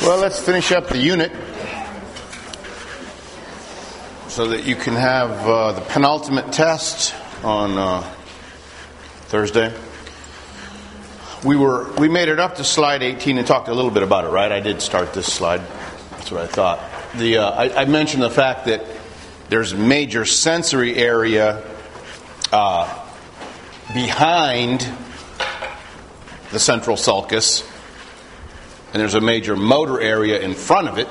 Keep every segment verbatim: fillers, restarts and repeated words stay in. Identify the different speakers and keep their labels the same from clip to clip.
Speaker 1: Well, let's finish up the unit so that you can have uh, the penultimate test on uh, Thursday. We were we made it up to slide eighteen and talked a little bit about it, right? I did start this slide. That's what I thought. The uh, I, I mentioned the fact that there's major sensory area uh, behind the central sulcus, and there's a major motor area in front of it.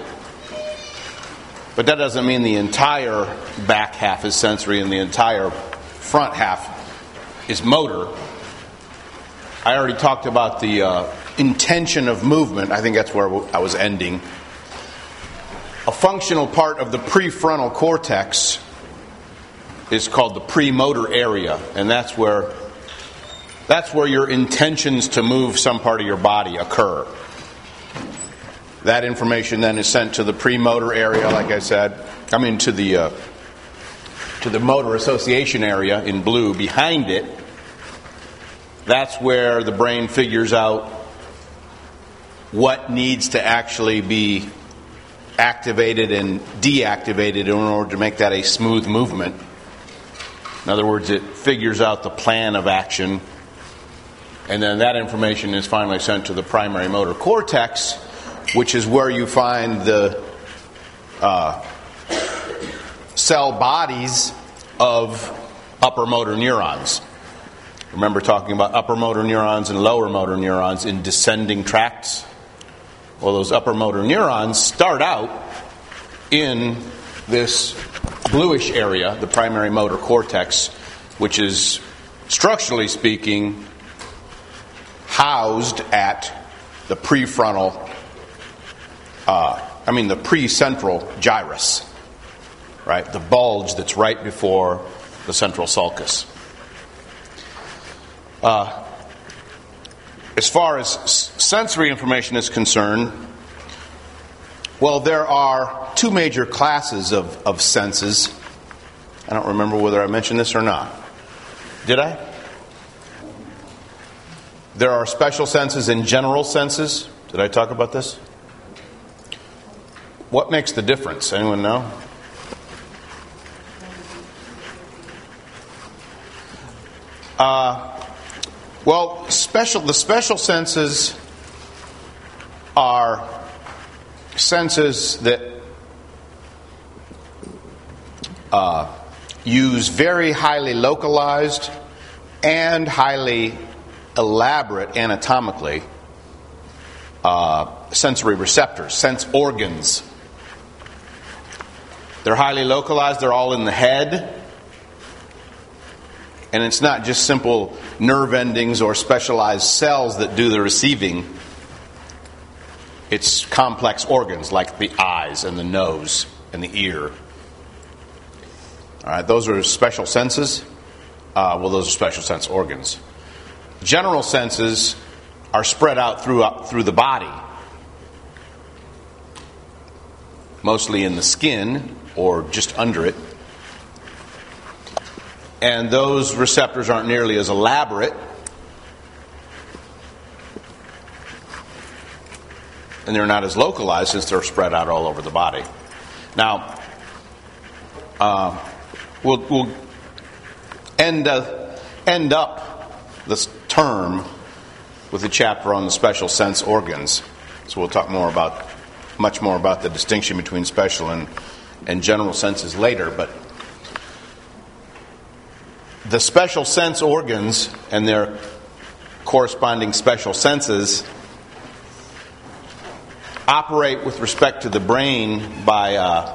Speaker 1: But that doesn't mean the entire back half is sensory and the entire front half is motor. I already talked about the uh, intention of movement. I think that's where I was ending. A functional part of the prefrontal cortex is called the premotor area, and that's where that's where your intentions to move some part of your body occur. That information then is sent to the premotor area, like I said. I mean, to the uh, to the motor association area in blue behind it. That's where the brain figures out what needs to actually be activated and deactivated in order to make that a smooth movement. In other words, it figures out the plan of action, and then that information is finally sent to the primary motor cortex, which is where you find the uh, cell bodies of upper motor neurons. Remember talking about upper motor neurons and lower motor neurons in descending tracts? Well, those upper motor neurons start out in this bluish area, the primary motor cortex, which is, structurally speaking, housed at the prefrontal, uh, I mean the precentral gyrus, right? The bulge that's right before the central sulcus. Uh, as far as sensory information is concerned, well, there are two major classes of, of senses. I don't remember whether I mentioned this or not. Did I? There are special senses and general senses. Did I talk about this? What makes the difference? Anyone know? Uh... Well, special the special senses are senses that uh, use very highly localized and highly elaborate anatomically uh, sensory receptors, sense organs. They're highly localized. They're all in the head. And it's not just simple nerve endings or specialized cells that do the receiving. It's complex organs like the eyes and the nose and the ear. All right, those are special senses. Uh, well, those are special sense organs. General senses are spread out throughout through the body, mostly in the skin or just under it. And those receptors aren't nearly as elaborate. And they're not as localized since they're spread out all over the body. Now, uh, we'll, we'll end, uh, end up this term with a chapter on the special sense organs. So we'll talk more about, much more about the distinction between special and, and general senses later. But the special sense organs and their corresponding special senses operate with respect to the brain by uh,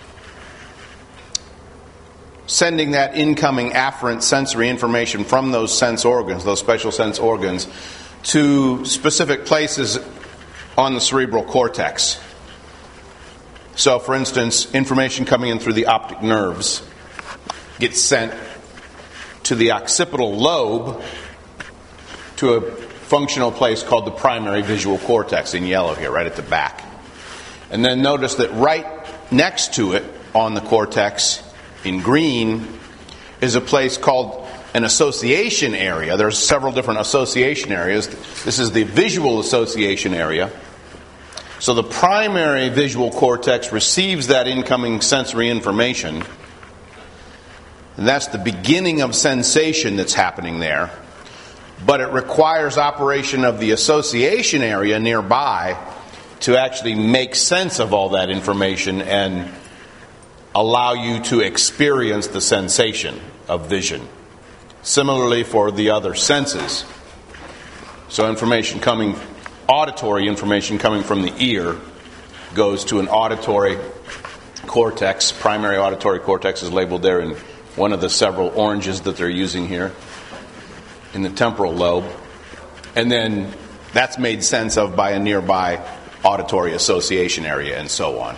Speaker 1: sending that incoming afferent sensory information from those sense organs, those special sense organs, to specific places on the cerebral cortex. So, for instance, information coming in through the optic nerves gets sent to the occipital lobe to a functional place called the primary visual cortex in yellow here, right at the back. And then notice that right next to it on the cortex in green is a place called an association area. There's several different association areas. This is the visual association area. So the primary visual cortex receives that incoming sensory information, and that's the beginning of sensation that's happening there. But it requires operation of the association area nearby to actually make sense of all that information and allow you to experience the sensation of vision. Similarly for the other senses. So information coming, auditory information coming from the ear goes to an auditory cortex. Primary auditory cortex is labeled there in one of the several oranges that they're using here in the temporal lobe. And then that's made sense of by a nearby auditory association area and so on.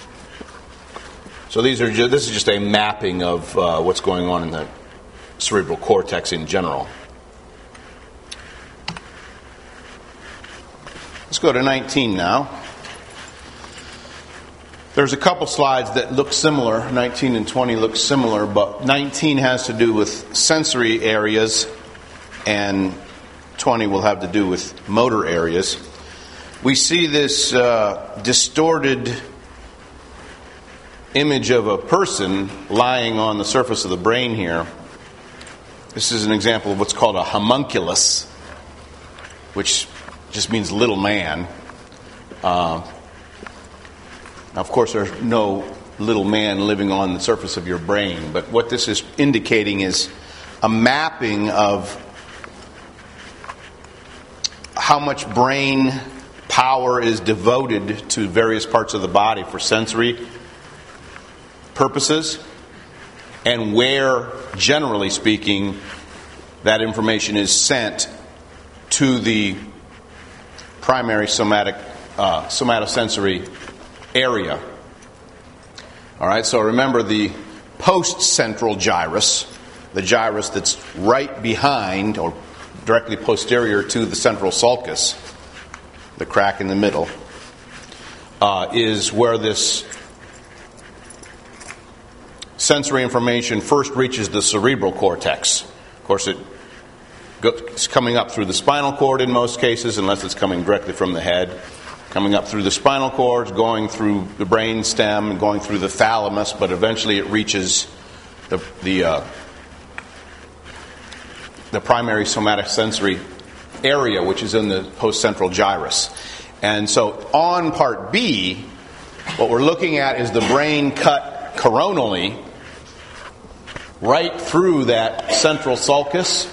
Speaker 1: So these are ju- this is just a mapping of uh, what's going on in the cerebral cortex in general. Let's go to nineteen now. There's a couple slides that look similar. nineteen and twenty look similar, but nineteen has to do with sensory areas and twenty will have to do with motor areas. We see this uh, distorted image of a person lying on the surface of the brain here. This is an example of what's called a homunculus, which just means little man. Uh, now, of course, there's no little man living on the surface of your brain, but what this is indicating is a mapping of how much brain power is devoted to various parts of the body for sensory purposes, and where, generally speaking, that information is sent to the primary somatic uh, somatosensory area. All right, so remember the post-central gyrus, the gyrus that's right behind or directly posterior to the central sulcus, the crack in the middle, uh, is where this sensory information first reaches the cerebral cortex. Of course, it go, it's coming up through the spinal cord in most cases, unless it's coming directly from the head. Coming up through the spinal cord, going through the brain stem, and going through the thalamus, but eventually it reaches the the, uh, the primary somatic sensory area, which is in the post-central gyrus. And so on part B, what we're looking at is the brain cut coronally right through that central sulcus,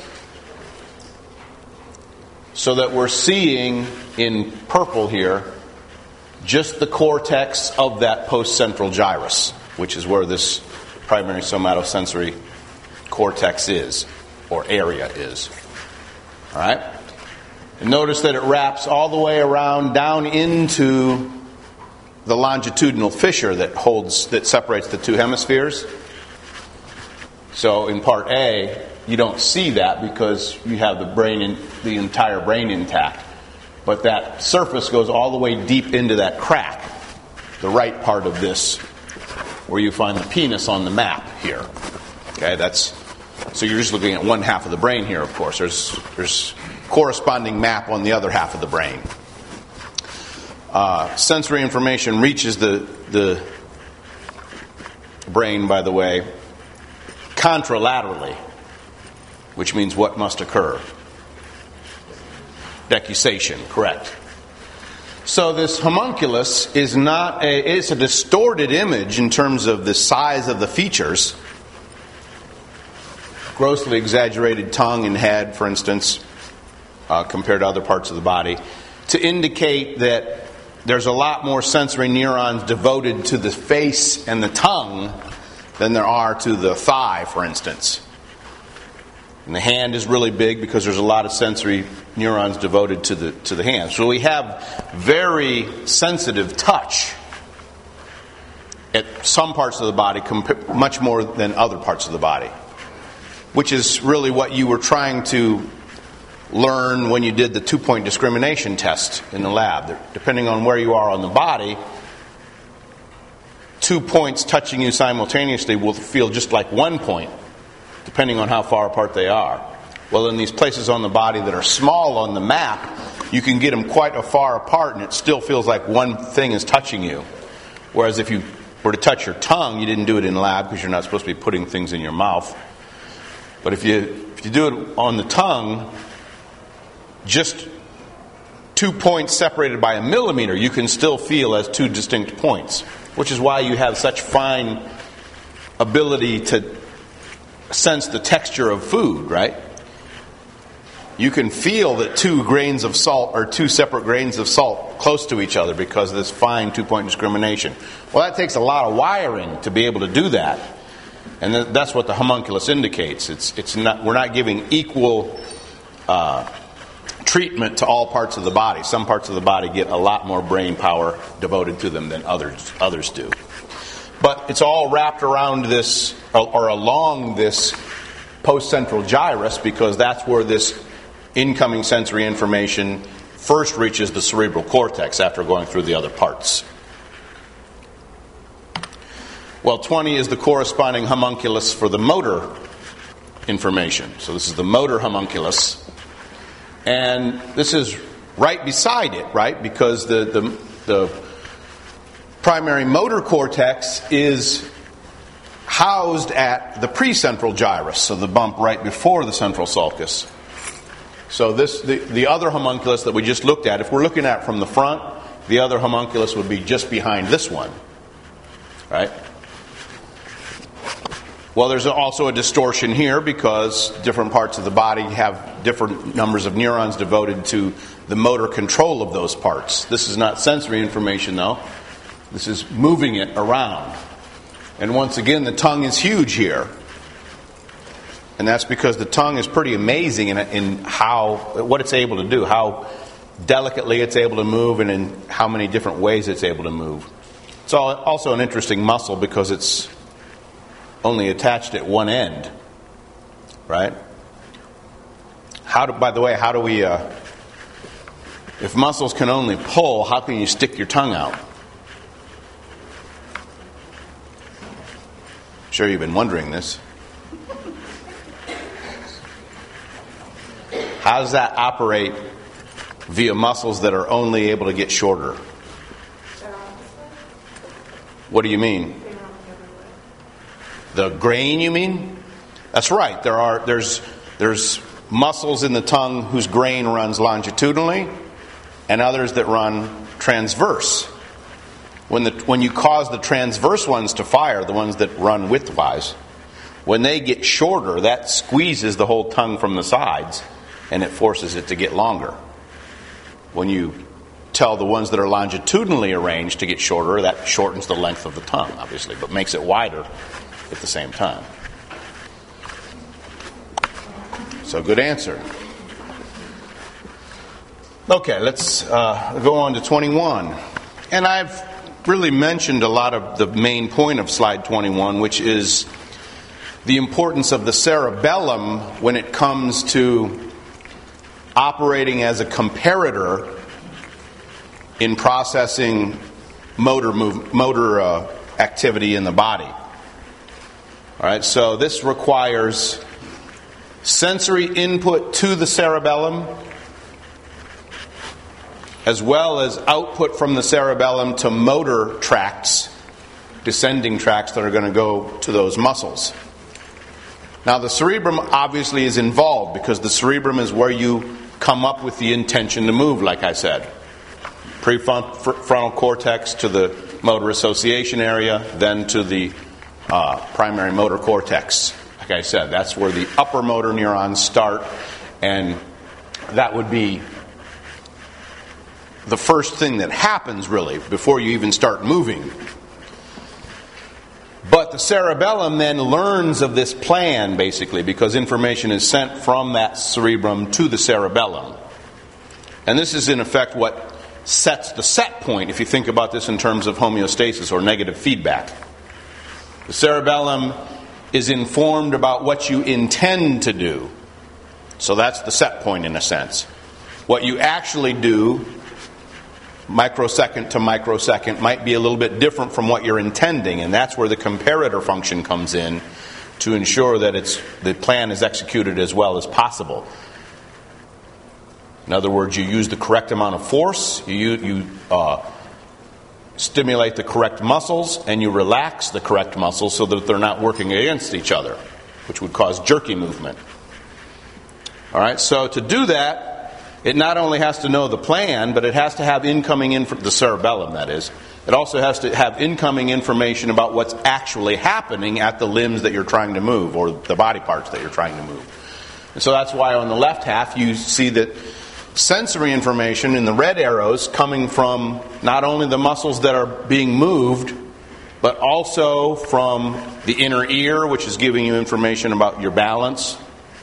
Speaker 1: so that we're seeing in purple here just the cortex of that post-central gyrus, which is where this primary somatosensory cortex is, or area is. All right? And notice that it wraps all the way around down into the longitudinal fissure that holds, that separates the two hemispheres. So in part A, you don't see that because you have the brain, in, the entire brain intact. But that surface goes all the way deep into that crack, the right part of this, where you find the penis on the map here. Okay, that's so you're just looking at one half of the brain here. Of course, there's there's corresponding map on the other half of the brain. Uh, sensory information reaches the the brain, by the way, contralaterally, which means what must occur? Decussation, correct. So this homunculus is not a, it's a distorted image in terms of the size of the features. Grossly exaggerated tongue and head, for instance, uh, compared to other parts of the body, to indicate that there's a lot more sensory neurons devoted to the face and the tongue than there are to the thigh, for instance. And the hand is really big because there's a lot of sensory neurons devoted to the to the hand. So we have very sensitive touch at some parts of the body, comp- much more than other parts of the body, which is really what you were trying to learn when you did the two-point discrimination test in the lab. Depending on where you are on the body, two points touching you simultaneously will feel just like one point, depending on how far apart they are. Well, in these places on the body that are small on the map, you can get them quite a far apart and it still feels like one thing is touching you. Whereas if you were to touch your tongue, you didn't do it in lab because you're not supposed to be putting things in your mouth. But if you if you do it on the tongue, just two points separated by a millimeter, you can still feel as two distinct points, which is why you have such fine ability to sense the texture of food, right? You can feel that two grains of salt are two separate grains of salt close to each other because of this fine two-point discrimination. Well, that takes a lot of wiring to be able to do that. And that's what the homunculus indicates. It's it's not we're not giving equal uh, treatment to all parts of the body. Some parts of the body get a lot more brain power devoted to them than others others do. But it's all wrapped around this or, or along this postcentral gyrus because that's where this incoming sensory information first reaches the cerebral cortex after going through the other parts. Well, twenty is the corresponding homunculus for the motor information. So this is the motor homunculus. And this is right beside it, right? Because the, the, the primary motor cortex is housed at the precentral gyrus, so the bump right before the central sulcus. So this the, the other homunculus that we just looked at, if we're looking at it from the front, the other homunculus would be just behind this one, right? Well, there's also a distortion here because different parts of the body have different numbers of neurons devoted to the motor control of those parts. This is not sensory information, though. This is moving it around. And once again, the tongue is huge here. And that's because the tongue is pretty amazing in, in how, what it's able to do, how delicately it's able to move and in how many different ways it's able to move. It's also an interesting muscle because it's only attached at one end, right? How do, by the way, how do we, uh, if muscles can only pull, how can you stick your tongue out? I'm sure you've been wondering this. How does that operate via muscles that are only able to get shorter? What do you mean? The grain, you mean? That's right. There are there's there's muscles in the tongue whose grain runs longitudinally, and others that run transverse. When the when you cause the transverse ones to fire, the ones that run widthwise, when they get shorter, that squeezes the whole tongue from the sides, and it forces it to get longer. When you tell the ones that are longitudinally arranged to get shorter, that shortens the length of the tongue, obviously, but makes it wider at the same time. So, good answer. Okay, let's uh, go on to twenty-one. And I've really mentioned a lot of the main point of slide twenty-one, which is the importance of the cerebellum when it comes to operating as a comparator in processing motor move, motor uh, activity in the body. All right, so this requires sensory input to the cerebellum as well as output from the cerebellum to motor tracts, descending tracts that are going to go to those muscles. Now, the cerebrum obviously is involved because the cerebrum is where you come up with the intention to move, like I said. Prefrontal cortex to the motor association area, then to the uh, primary motor cortex. Like I said, that's where the upper motor neurons start, and that would be the first thing that happens, really, before you even start moving. But the cerebellum then learns of this plan, basically, because information is sent from that cerebrum to the cerebellum. And this is, in effect, what sets the set point, if you think about this in terms of homeostasis or negative feedback. The cerebellum is informed about what you intend to do. So that's the set point, in a sense. What you actually do, microsecond to microsecond, might be a little bit different from what you're intending, and that's where the comparator function comes in to ensure that it's the plan is executed as well as possible. In other words, you use the correct amount of force, you, you uh, stimulate the correct muscles, and you relax the correct muscles so that they're not working against each other, which would cause jerky movement. All right, so to do that, it not only has to know the plan, but it has to have incoming info, the cerebellum, that is. It also has to have incoming information about what's actually happening at the limbs that you're trying to move, or the body parts that you're trying to move. And so that's why on the left half you see that sensory information in the red arrows coming from not only the muscles that are being moved, but also from the inner ear, which is giving you information about your balance.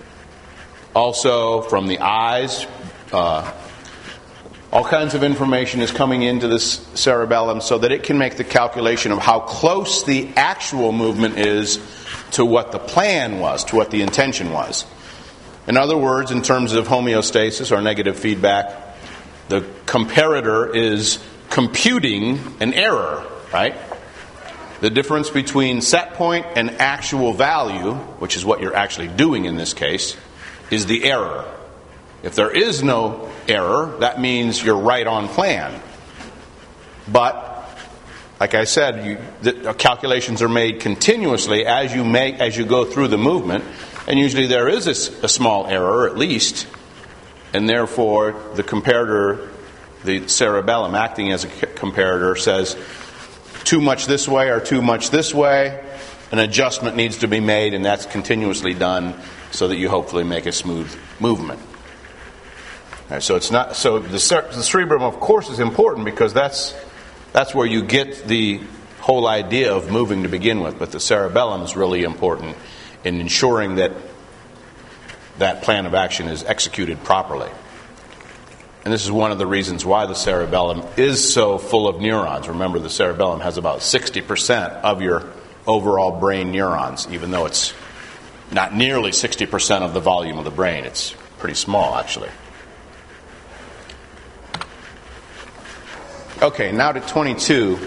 Speaker 1: Also from the eyes. Uh, all kinds of information is coming into this cerebellum so that it can make the calculation of how close the actual movement is to what the plan was, to what the intention was. In other words, in terms of homeostasis or negative feedback, the comparator is computing an error, right? The difference between set point and actual value, which is what you're actually doing in this case, is the error. If there is no error, that means you're right on plan. But, like I said, you, the calculations are made continuously as you make as you go through the movement. And usually there is a, a small error, at least, and therefore the comparator, the cerebellum acting as a comparator, says too much this way or too much this way. An adjustment needs to be made, and that's continuously done so that you hopefully make a smooth movement. All right, so it's not so the, the cerebrum, of course, is important because that's that's where you get the whole idea of moving to begin with. But the cerebellum is really important in ensuring that that plan of action is executed properly. And this is one of the reasons why the cerebellum is so full of neurons. Remember, the cerebellum has about sixty percent of your overall brain neurons, even though it's not nearly sixty percent of the volume of the brain. It's pretty small, actually. Okay, now to twenty-two.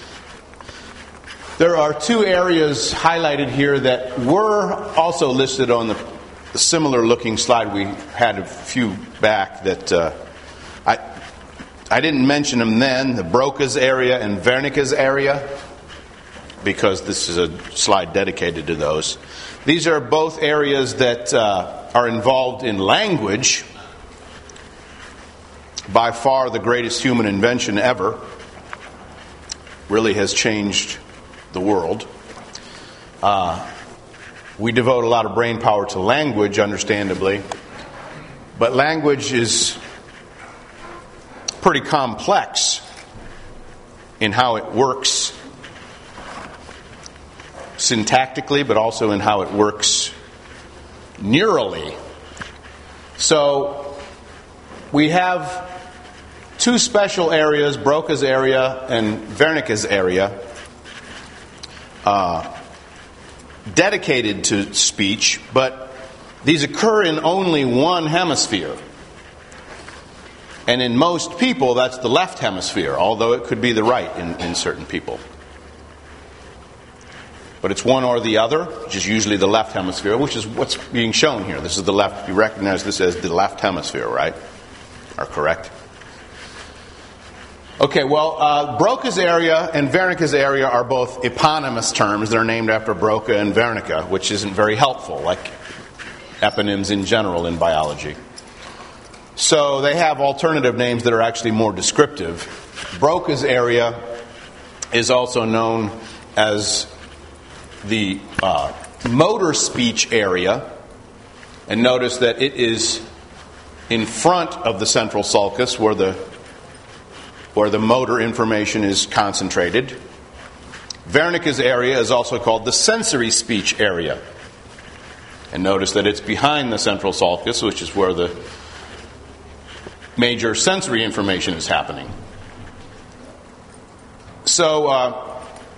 Speaker 1: There are two areas highlighted here that were also listed on the similar looking slide we had a few back that uh, I I didn't mention them then, the Broca's area and Wernicke's area, because this is a slide dedicated to those. These are both areas that uh, are involved in language, by far the greatest human invention ever, really has changed the world. Uh, we devote a lot of brain power to language, understandably, but language is pretty complex in how it works syntactically, but also in how it works neurally. So we have two special areas, Broca's area and Wernicke's area, uh, dedicated to speech, but these occur in only one hemisphere. And in most people, that's the left hemisphere, although it could be the right in, in certain people. But it's one or the other, which is usually the left hemisphere, which is what's being shown here. This is the left. You recognize this as the left hemisphere, right? Are correct? Okay, well, uh, Broca's area and Wernicke's area are both eponymous terms. They're named after Broca and Wernicke, which isn't very helpful, like eponyms in general in biology. So they have alternative names that are actually more descriptive. Broca's area is also known as the uh, motor speech area. And notice that it is in front of the central sulcus where the where the motor information is concentrated. Wernicke's area is also called the sensory speech area. And notice that it's behind the central sulcus, which is where the major sensory information is happening. So, uh,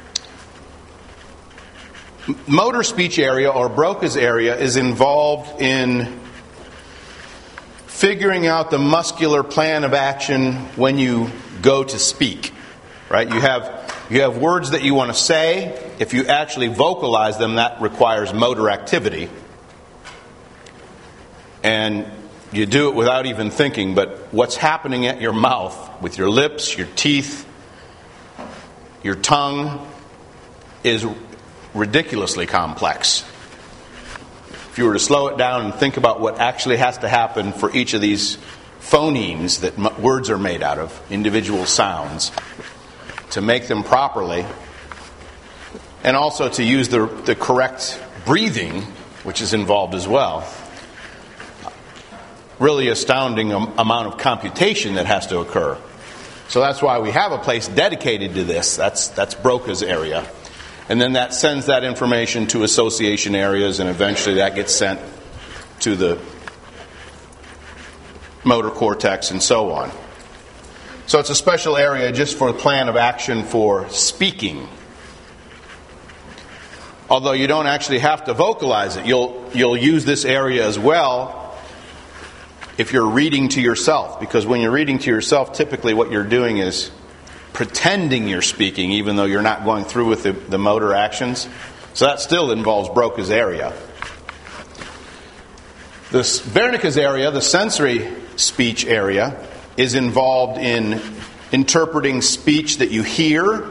Speaker 1: motor speech area, or Broca's area, is involved in figuring out the muscular plan of action when you go to speak. Right? You have you have words that you want to say. If you actually vocalize them, that requires motor activity. And you do it without even thinking, but what's happening at your mouth with your lips, your teeth, your tongue is ridiculously complex. If you were to slow it down and think about what actually has to happen for each of these phonemes that m- words are made out of, individual sounds, to make them properly, and also to use the, the correct breathing, which is involved as well. Really astounding am- amount of computation that has to occur. So that's why we have a place dedicated to this. That's that's Broca's area. And then that sends that information to association areas, and eventually that gets sent to the motor cortex and so on. So it's a special area just for a plan of action for speaking. Although you don't actually have to vocalize it. You'll you'll use this area as well if you're reading to yourself. Because when you're reading to yourself, typically what you're doing is pretending you're speaking, even though you're not going through with the, the motor actions. So that still involves Broca's area. This Wernicke's area, the sensory speech area, is involved in interpreting speech that you hear.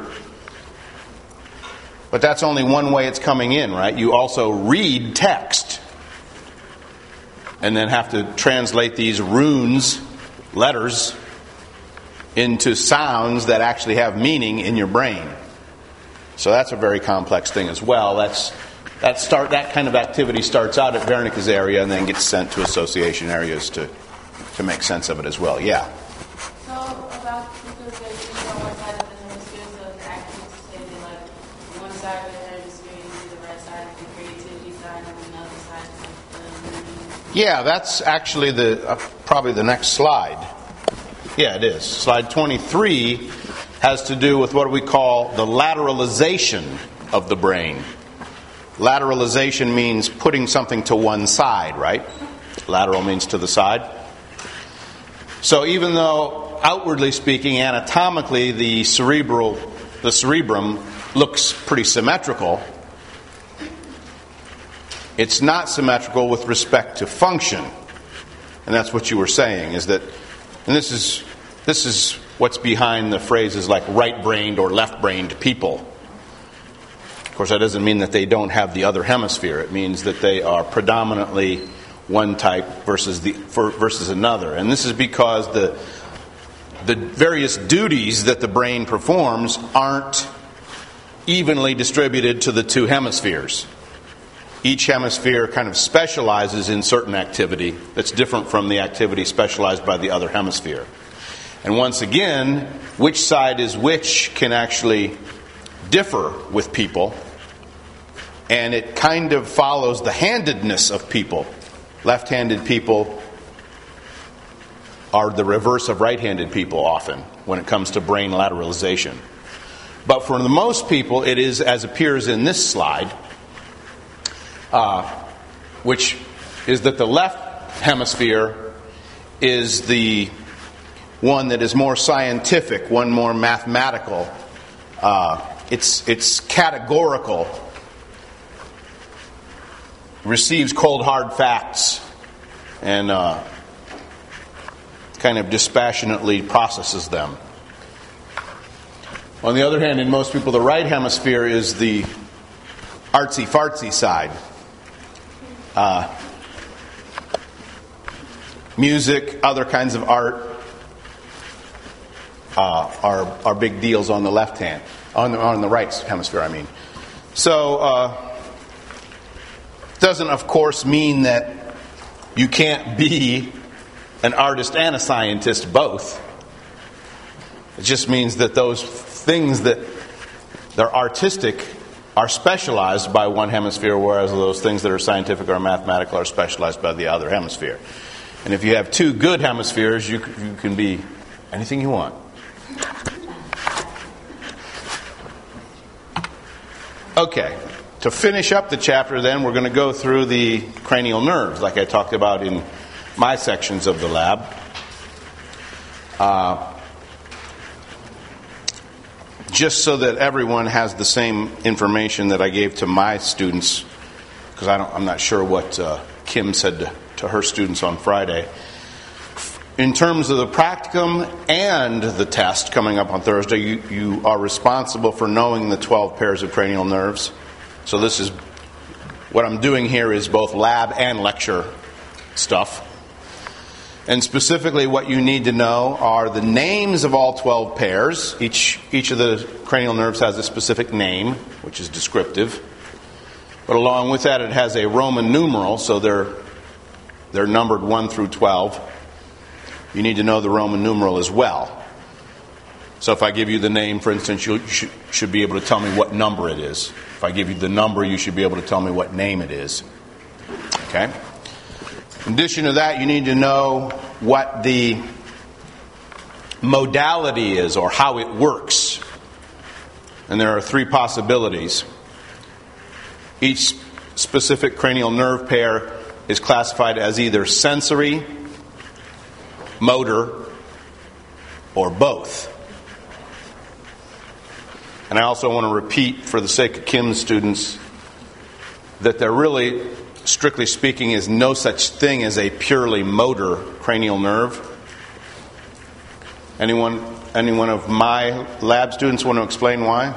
Speaker 1: But that's only one way it's coming in, right? You also read text and then have to translate these runes, letters, into sounds that actually have meaning in your brain. So that's a very complex thing as well. That's that start that kind of activity starts out at Wernicke's area and then gets sent to association areas to to make sense of it as well. Yeah.
Speaker 2: So about because they think on one side of the hemisphere, so the activities stated like one side of the hemisphere is the right side of the creativity side, and another side is the
Speaker 1: Yeah, that's actually the uh, probably the next slide. Yeah, it is. Slide twenty-three has to do with what we call the lateralization of the brain. Lateralization means putting something to one side, right? Lateral means to the side. So even though outwardly speaking, anatomically, the cerebral, the cerebrum looks pretty symmetrical, it's not symmetrical with respect to function. And that's what you were saying, is that, and this is this is what's behind the phrases like right-brained or left-brained people. Of course, that doesn't mean that they don't have the other hemisphere. It means that they are predominantly one type versus the for, versus another. And this is because the the various duties that the brain performs aren't evenly distributed to the two hemispheres. Each hemisphere kind of specializes in certain activity that's different from the activity specialized by the other hemisphere. And once again, which side is which can actually differ with people, and it kind of follows the handedness of people. Left-handed people are the reverse of right-handed people often when it comes to brain lateralization. But for the most people, it is as appears in this slide, uh, which is that the left hemisphere is the one that is more scientific, one more mathematical. Uh, it's it's categorical, receives cold hard facts, and uh, kind of dispassionately processes them. On the other hand, in most people, the right hemisphere is the artsy-fartsy side. Uh, music, other kinds of art uh, are are big deals on the left hand, on the, on the right hemisphere, I mean. So, uh, doesn't, of course, mean that you can't be an artist and a scientist both. It just means that those things that they're artistic are specialized by one hemisphere, whereas those things that are scientific or mathematical are specialized by the other hemisphere. And if you have two good hemispheres, you, you can be anything you want. Okay, to finish up the chapter then, we're going to go through the cranial nerves, like I talked about in my sections of the lab. Uh, just so that everyone has the same information that I gave to my students, because I don't, I'm not sure what uh, Kim said to to her students on Friday. In terms of the practicum and the test coming up on Thursday, you, you are responsible for knowing the twelve pairs of cranial nerves. So this is, what I'm doing here is both lab and lecture stuff. And specifically what you need to know are the names of all twelve pairs. Each, each of the cranial nerves has a specific name, which is descriptive. But along with that, it has a Roman numeral, so they're, they're numbered one through twelve. You need to know the Roman numeral as well. So if I give you the name, for instance, you should, should be able to tell me what number it is. If I give you the number, you should be able to tell me what name it is. Okay? In addition to that, you need to know what the modality is or how it works. And there are three possibilities. Each specific cranial nerve pair is classified as either sensory, motor, or both. And I also want to repeat, for the sake of Kim's students, that there really, strictly speaking, is no such thing as a purely motor cranial nerve. Anyone, any one of my lab students want to explain why?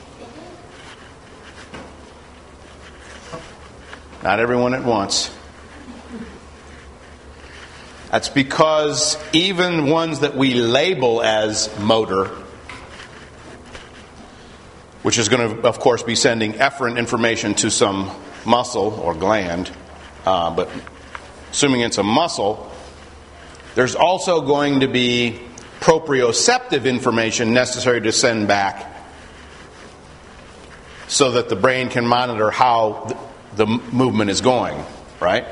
Speaker 1: Not everyone at once. That's because even ones that we label as motor, which is going to, of course, be sending efferent information to some muscle or gland, uh, but assuming it's a muscle, there's also going to be proprioceptive information necessary to send back so that the brain can monitor how the movement is going, right?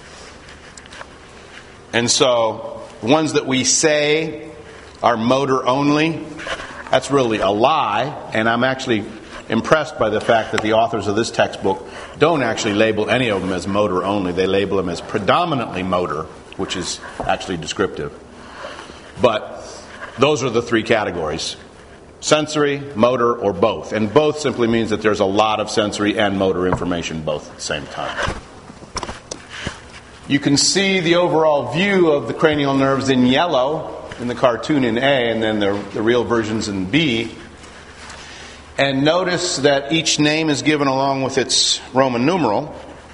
Speaker 1: And so, the ones that we say are motor only, that's really a lie, and I'm actually impressed by the fact that the authors of this textbook don't actually label any of them as motor only. They label them as predominantly motor, which is actually descriptive. But those are the three categories: sensory, motor, or both. And both simply means that there's a lot of sensory and motor information both at the same time. You can see the overall view of the cranial nerves in yellow in the cartoon in A, and then the, the real versions in B. And notice that each name is given along with its Roman numeral.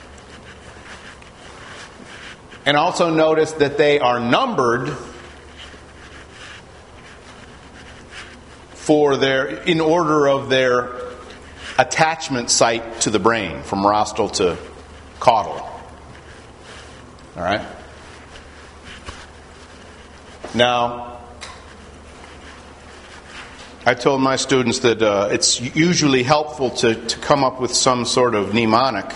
Speaker 1: And also notice that they are numbered for their, in order of their attachment site to the brain, from rostral to caudal. All right? Now, I told my students that uh, it's usually helpful to, to come up with some sort of mnemonic.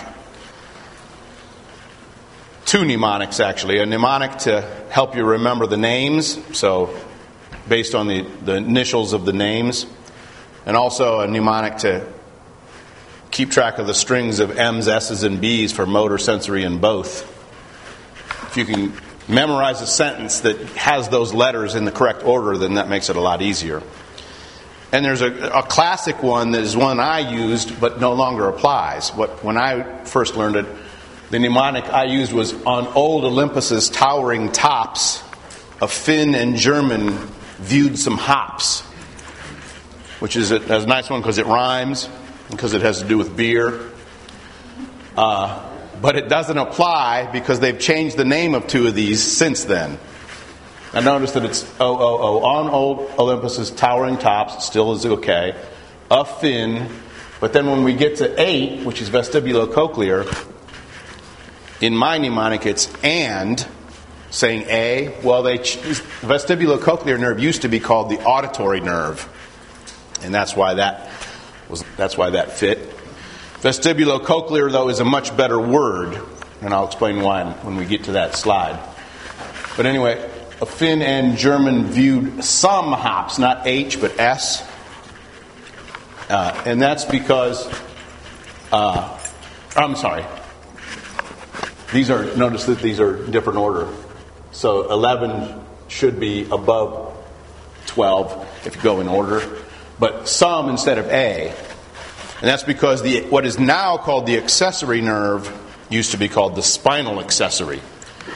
Speaker 1: Two mnemonics, actually. A mnemonic to help you remember the names, so based on the, the initials of the names, and also a mnemonic to keep track of the strings of M's, S's, and B's for motor, sensory, and both. If you can memorize a sentence that has those letters in the correct order, then that makes it a lot easier. And there's a, a classic one that is one I used but no longer applies. What, when I first learned it, the mnemonic I used was, on old Olympus's towering tops, a Finn and German viewed some hops, which is a, is a nice one because it rhymes, because it has to do with beer. Uh, but it doesn't apply because they've changed the name of two of these since then. I notice that it's O O O, on old Olympus's towering tops, it still is okay, a Finn, but then when we get to eight, which is vestibulocochlear, in my mnemonic it's and, saying A. Well, they vestibulocochlear nerve used to be called the auditory nerve, and that's why that was that's why that fit. Vestibulocochlear, though, is a much better word, and I'll explain why when we get to that slide. But anyway, a Finn and German viewed some hops, not H, but S. Uh, and that's because, uh, I'm sorry, these are, notice that these are different order. So eleven should be above twelve if you go in order, but some instead of A. And that's because the what is now called the accessory nerve used to be called the spinal accessory.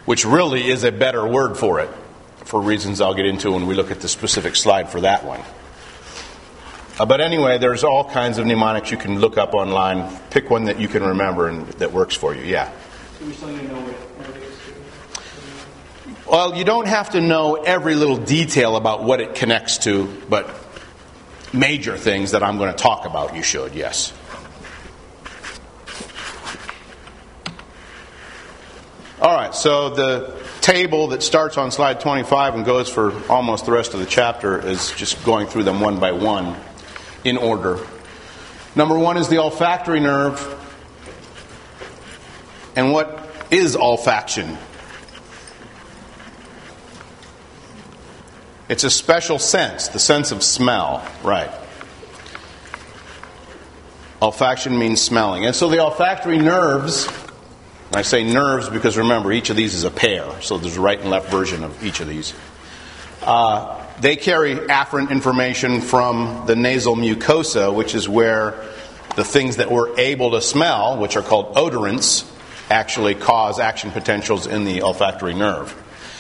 Speaker 1: which really is a better word for it, for reasons I'll get into when we look at the specific slide for that one. Uh, but anyway, there's all kinds of mnemonics you can look up online. Pick one that you can remember and that works for you. Yeah.
Speaker 3: So we still need to know what it is.
Speaker 1: Well, you don't have to know every little detail about what it connects to, but major things that I'm going to talk about, you should, yes. All right, so the table that starts on slide twenty-five and goes for almost the rest of the chapter is just going through them one by one in order. Number one is the olfactory nerve. And what is olfaction? It's a special sense, the sense of smell, right? Olfaction means smelling. And so the olfactory nerves, I say nerves because remember, each of these is a pair. So there's a right and left version of each of these. Uh, they carry afferent information from the nasal mucosa, which is where the things that we're able to smell, which are called odorants, actually cause action potentials in the olfactory nerve.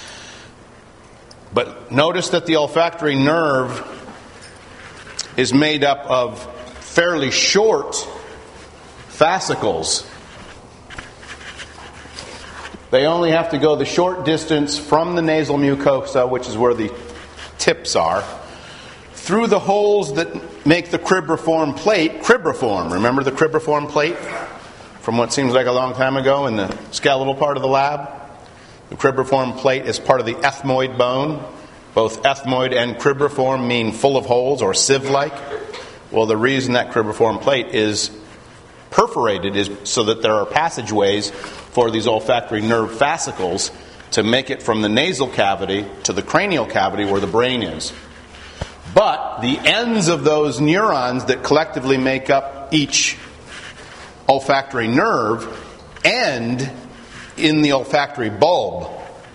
Speaker 1: But notice that the olfactory nerve is made up of fairly short fascicles. They only have to go the short distance from the nasal mucosa, which is where the tips are, through the holes that make the cribriform plate. Cribriform, remember the cribriform plate from what seems like a long time ago in the skeletal part of the lab? The cribriform plate is part of the ethmoid bone. Both ethmoid and cribriform mean full of holes or sieve-like. Well, the reason that cribriform plate is perforated is so that there are passageways for these olfactory nerve fascicles to make it from the nasal cavity to the cranial cavity where the brain is. But the ends of those neurons that collectively make up each olfactory nerve end in the olfactory bulb.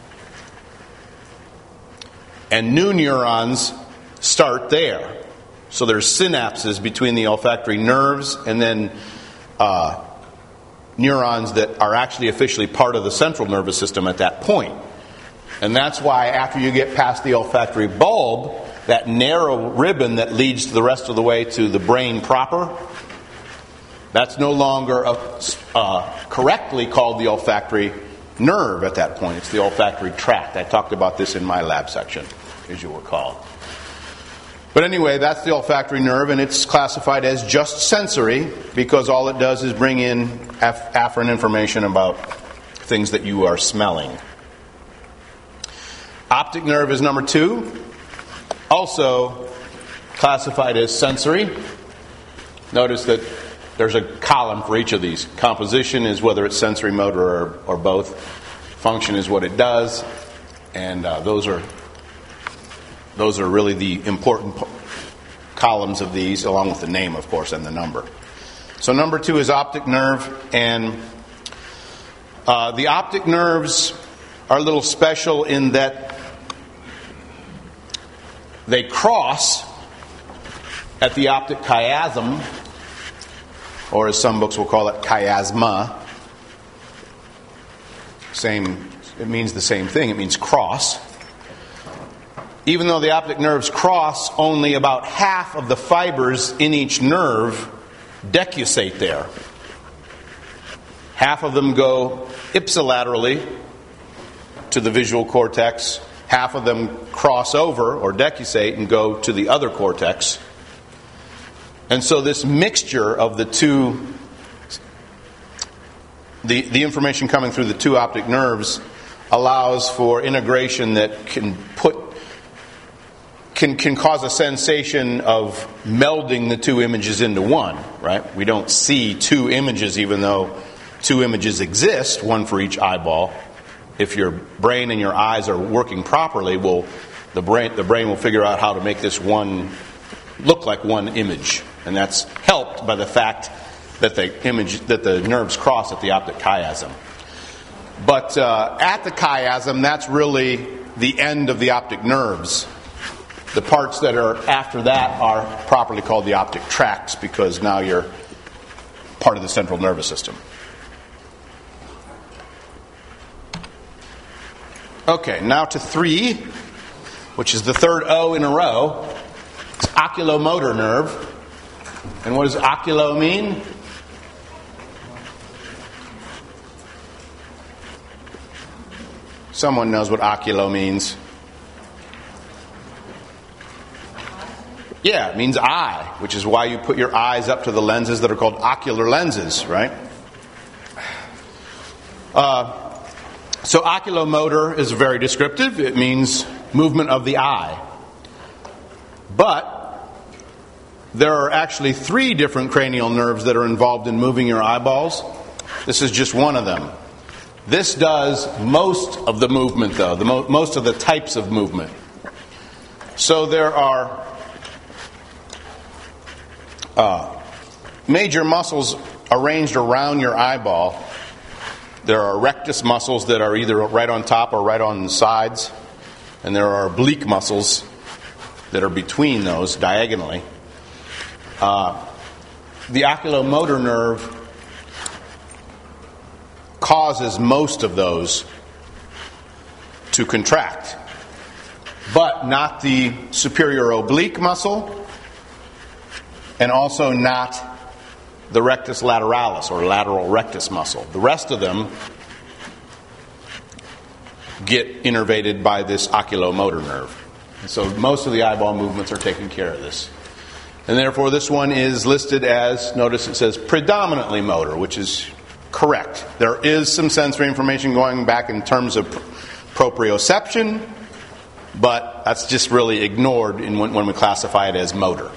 Speaker 1: And new neurons start there. So there's synapses between the olfactory nerves and then uh, neurons that are actually officially part of the central nervous system at that point. And that's why after you get past the olfactory bulb, that narrow ribbon that leads to the rest of the way to the brain proper, that's no longer a, uh, correctly called the olfactory nerve at that point. It's the olfactory tract. I talked about this in my lab section, as you recall. But anyway, that's the olfactory nerve, and it's classified as just sensory because all it does is bring in aff- afferent information about things that you are smelling. Optic nerve is number two, also classified as sensory. Notice that there's a column for each of these. Composition is whether it's sensory, motor, or, or both. Function is what it does, and uh, those are those are really the important po- columns of these, along with the name, of course, and the number. So number two is optic nerve, and uh, the optic nerves are a little special in that they cross at the optic chiasm, or as some books will call it, chiasma. Same, it means the same thing. It means cross. Even though the optic nerves cross, only about half of the fibers in each nerve decussate there. Half of them go ipsilaterally to the visual cortex. Half of them cross over or decussate and go to the other cortex. And so this mixture of the two, the, the information coming through the two optic nerves allows for integration that can put can can cause a sensation of melding the two images into one, right? We don't see two images even though two images exist, one for each eyeball. If your brain and your eyes are working properly, well, the brain the brain will figure out how to make this one look like one image. And that's helped by the fact that the image that the nerves cross at the optic chiasm. But uh, at the chiasm, that's really the end of the optic nerves. The parts that are after that are properly called the optic tracts because now you're part of the central nervous system. Okay, now to three, which is the third O in a row. It's oculomotor nerve. And what does oculo mean? Someone knows what oculo means. Yeah, it means eye, which is why you put your eyes up to the lenses that are called ocular lenses, right? Uh, so oculomotor is very descriptive. It means movement of the eye. But there are actually three different cranial nerves that are involved in moving your eyeballs. This is just one of them. This does most of the movement, though, the mo- most of the types of movement. So there are uh, major muscles arranged around your eyeball. There are rectus muscles that are either right on top or right on the sides. And there are oblique muscles that are between those diagonally. Uh, the oculomotor nerve causes most of those to contract, but not the superior oblique muscle, and also not the rectus lateralis or lateral rectus muscle. The rest of them get innervated by this oculomotor nerve. And so most of the eyeball movements are taking care of this. And therefore this one is listed as, notice it says predominantly motor, which is correct. There is some sensory information going back in terms of proprioception, but that's just really ignored in when, when we classify it as motor.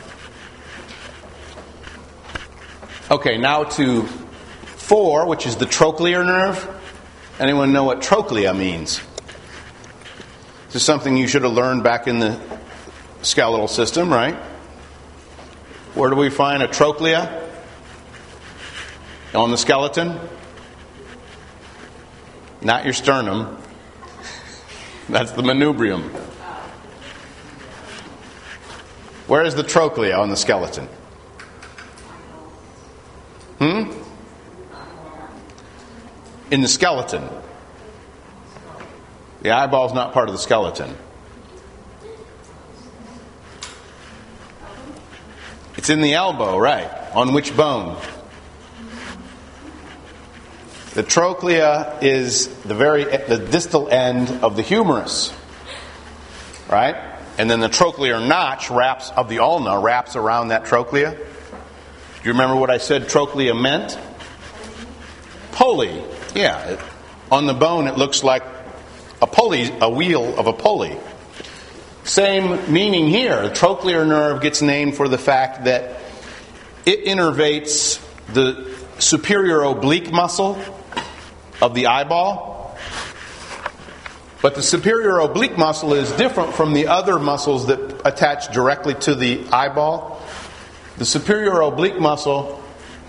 Speaker 1: Okay, now to four, which is the trochlear nerve. Anyone know what trochlea means? This is something you should have learned back in the skeletal system, right? Where do we find a trochlea? On the skeleton? Not your sternum. That's the manubrium. Where is the trochlea on the skeleton? Hmm? In the skeleton. The eyeball's not part of the skeleton. It's in the elbow, right? On which bone? The trochlea is the very the distal end of the humerus, right? And then the trochlear notch wraps of the ulna wraps around that trochlea. Do you remember what I said trochlea meant? Pulley. Yeah. It, on the bone, it looks like a pulley, a wheel of a pulley. Same meaning here. The trochlear nerve gets named for the fact that it innervates the superior oblique muscle of the eyeball. But the superior oblique muscle is different from the other muscles that attach directly to the eyeball. The superior oblique muscle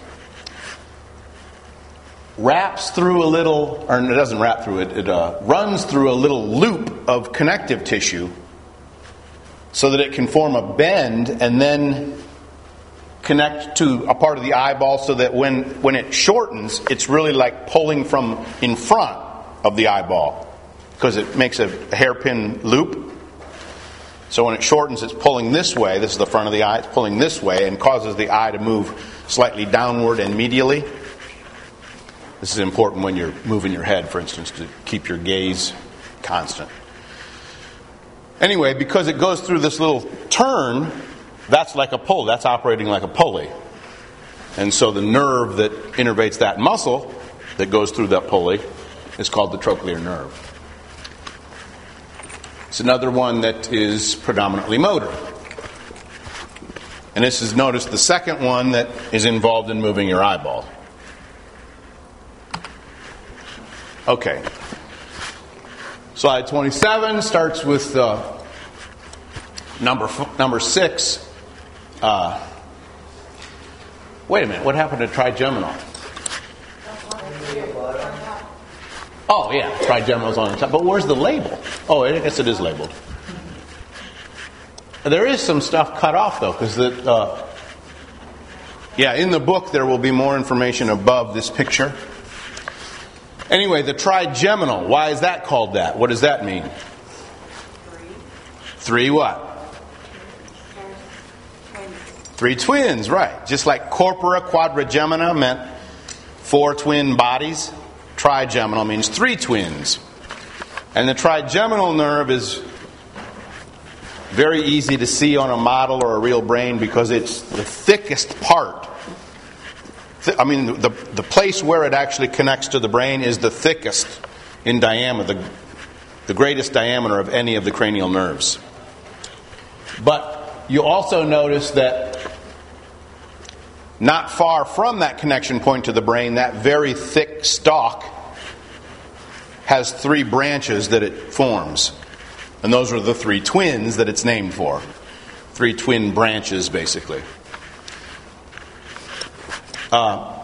Speaker 1: wraps through a little, or it doesn't wrap through it, it uh, runs through a little loop of connective tissue so that it can form a bend and then connect to a part of the eyeball so that when, when it shortens, it's really like pulling from in front of the eyeball because it makes a hairpin loop. So when it shortens, it's pulling this way. This is the front of the eye. It's pulling this way and causes the eye to move slightly downward and medially. This is important when you're moving your head, for instance, to keep your gaze constant. Anyway, because it goes through this little turn, that's like a pull. That's operating like a pulley. And so the nerve that innervates that muscle that goes through that pulley is called the trochlear nerve. It's another one that is predominantly motor. And this is, notice, the second one that is involved in moving your eyeball. Okay. Slide twenty-seven starts with uh, number f- number six. Uh, wait a minute. What happened to trigeminal? Oh yeah, trigeminal's on the top. But where's the label? Oh, I guess it is labeled. There is some stuff cut off though, because the uh, yeah, in the book there will be more information above this picture. Anyway, the trigeminal. Why is that called that? What does that mean?
Speaker 2: Three.
Speaker 1: Three what? Three twins, right. Just like corpora quadrigemina meant four twin bodies, trigeminal means three twins. And the trigeminal nerve is very easy to see on a model or a real brain because it's the thickest part. I mean, the, the place where it actually connects to the brain is the thickest in diameter, the, the greatest diameter of any of the cranial nerves. But you also notice that not far from that connection point to the brain, that very thick stalk has three branches that it forms. And those are the three twins that it's named for. Three twin branches, basically. Uh,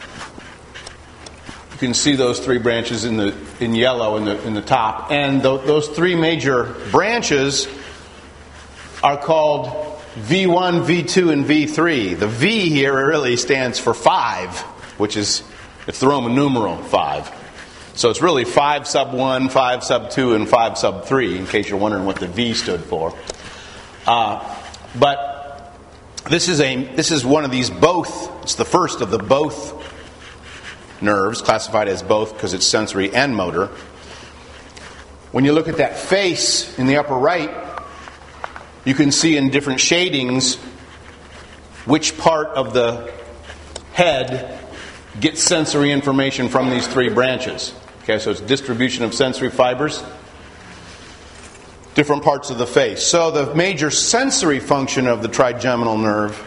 Speaker 1: you can see those three branches in the in yellow in the in the top. And th- those three major branches are called V one, V two, and V three. The V here really stands for five, which is, it's the Roman numeral five. So it's really five sub one, five sub two, and five sub three, in case you're wondering what the V stood for. Uh, but this is a this is one of these both. It's the first of the both nerves, classified as both because it's sensory and motor. When you look at that face in the upper right, you can see in different shadings which part of the head gets sensory information from these three branches. Okay, so it's distribution of sensory fibers, different parts of the face. So the major sensory function of the trigeminal nerve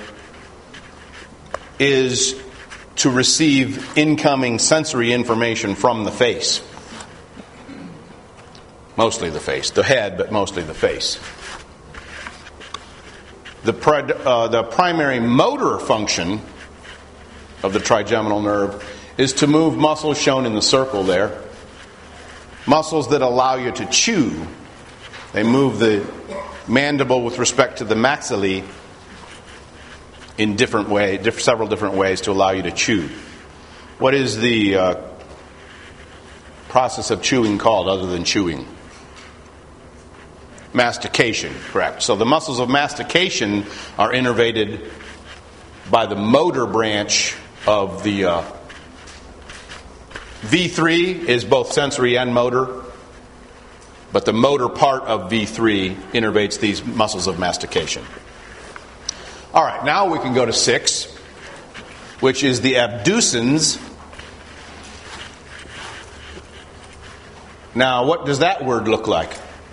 Speaker 1: is to receive incoming sensory information from the face. Mostly the face, the head, but mostly the face. The, pri- uh, the primary motor function of the trigeminal nerve is to move muscles shown in the circle there. Muscles that allow you to chew. They move the mandible with respect to the maxillae in different ways, diff- several different ways to allow you to chew. What is the uh, process of chewing called other than chewing? Mastication, correct. So the muscles of mastication are innervated by the motor branch of the uh, V three is both sensory and motor, but the motor part of V three innervates these muscles of mastication. All right, now we can go to six, which is the abducens. Now, what does that word look like?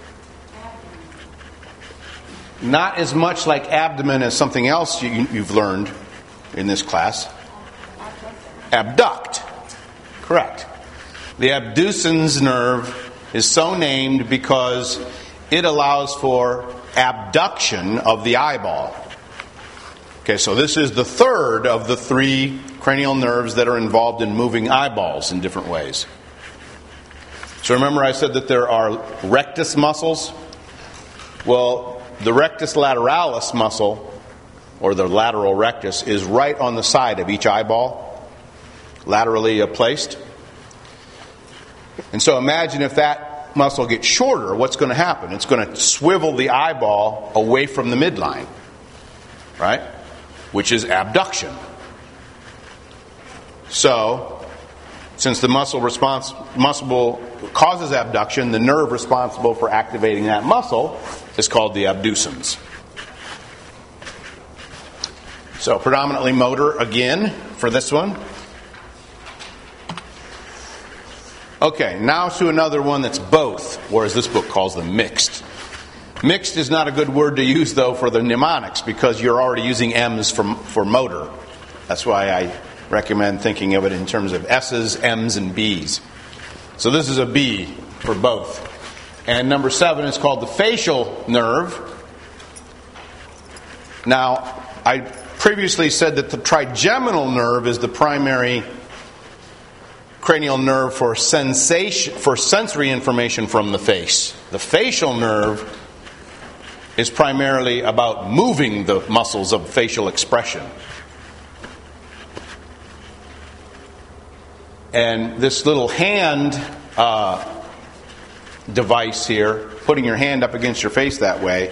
Speaker 1: Not as much like abdomen as something else you, you've learned in this class. Abduct. Correct. The abducens nerve is so named because it allows for abduction of the eyeball. Okay, so this is the third of the three cranial nerves that are involved in moving eyeballs in different ways. So remember I said that there are rectus muscles? Well, the rectus lateralis muscle, or the lateral rectus, is right on the side of each eyeball, laterally placed. And so imagine if that muscle gets shorter, what's going to happen? It's going to swivel the eyeball away from the midline, right? Which is abduction. So, since the muscle response, muscle causes abduction, the nerve responsible for activating that muscle is called the abducens. So, predominantly motor again for this one. Okay, now to another one that's both, or as this book calls them, mixed. Mixed is not a good word to use, though, for the mnemonics because you're already using M's for, for motor. That's why I recommend thinking of it in terms of S's, M's, and B's. So this is a B for both. And number seven is called the facial nerve. Now, I previously said that the trigeminal nerve is the primary cranial nerve for sensation, for sensory information from the face. The facial nerve is primarily about moving the muscles of facial expression. And this little hand uh, device here, putting your hand up against your face that way,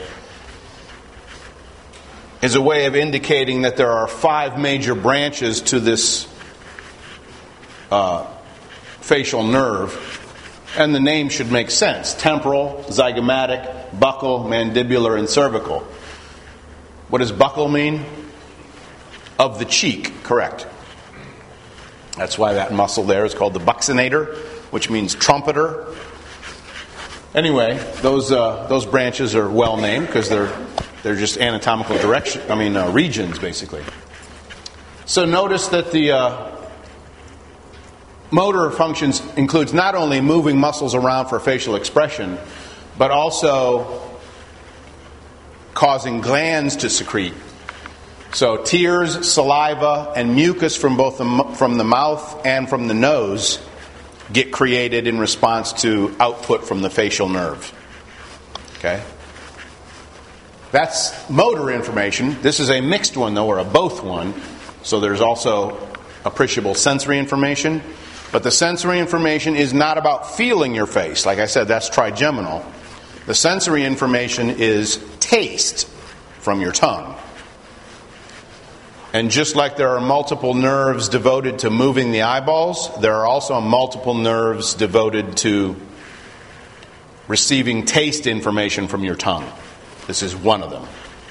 Speaker 1: is a way of indicating that there are five major branches to this uh, facial nerve. And the name should make sense. Temporal, zygomatic, buccal, mandibular, and cervical. What does buccal mean? Of the cheek, correct. That's why that muscle there is called the buccinator, which means trumpeter. Anyway, those uh, those branches are well named because they're they're just anatomical direction. I mean uh, regions, basically. So notice that the uh, motor functions includes not only moving muscles around for facial expression, but also causing glands to secrete. So tears, saliva, and mucus from both the, from the mouth and from the nose get created in response to output from the facial nerve. Okay? That's motor information. This is a mixed one, though, or a both one. So there's also appreciable sensory information. But the sensory information is not about feeling your face. Like I said, that's trigeminal. The sensory information is taste from your tongue. And just like there are multiple nerves devoted to moving the eyeballs, there are also multiple nerves devoted to receiving taste information from your tongue. This is one of them.